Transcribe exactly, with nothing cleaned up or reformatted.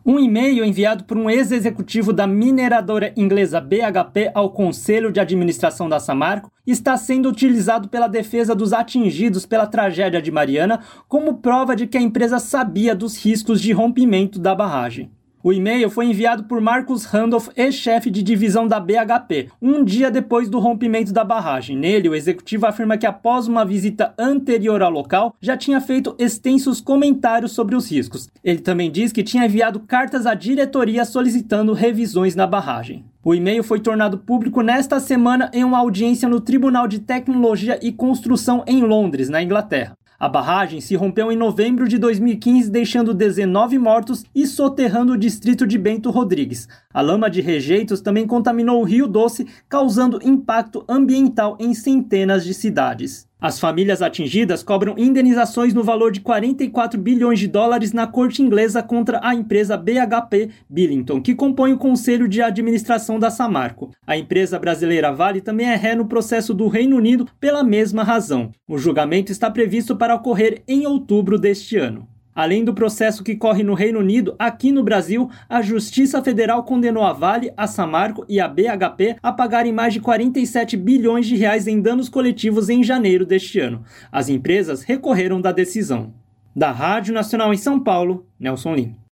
Um e-mail enviado por um ex-executivo da mineradora inglesa B H P ao Conselho de Administração da Samarco está sendo utilizado pela defesa dos atingidos pela tragédia de Mariana como prova de que a empresa sabia dos riscos de rompimento da barragem. O e-mail foi enviado por Marcus Randolph, ex-chefe de divisão da B H P, um dia depois do rompimento da barragem. Nele, o executivo afirma que após uma visita anterior ao local, já tinha feito extensos comentários sobre os riscos. Ele também diz que tinha enviado cartas à diretoria solicitando revisões na barragem. O e-mail foi tornado público nesta semana em uma audiência no Tribunal de Tecnologia e Construção em Londres, na Inglaterra. A barragem se rompeu em novembro de dois mil e quinze, deixando dezenove mortos e soterrando o distrito de Bento Rodrigues. A lama de rejeitos também contaminou o Rio Doce, causando impacto ambiental em centenas de cidades. As famílias atingidas cobram indenizações no valor de quarenta e quatro bilhões de dólares na corte inglesa contra a empresa B H P Billiton, que compõe o Conselho de Administração da Samarco. A empresa brasileira Vale também é ré no processo do Reino Unido pela mesma razão. O julgamento está previsto para ocorrer em outubro deste ano. Além do processo que corre no Reino Unido, aqui no Brasil, a Justiça Federal condenou a Vale, a Samarco e a B H P a pagarem mais de quarenta e sete bilhões de reais em danos coletivos em janeiro deste ano. As empresas recorreram da decisão. Da Rádio Nacional em São Paulo, Nelson Lim.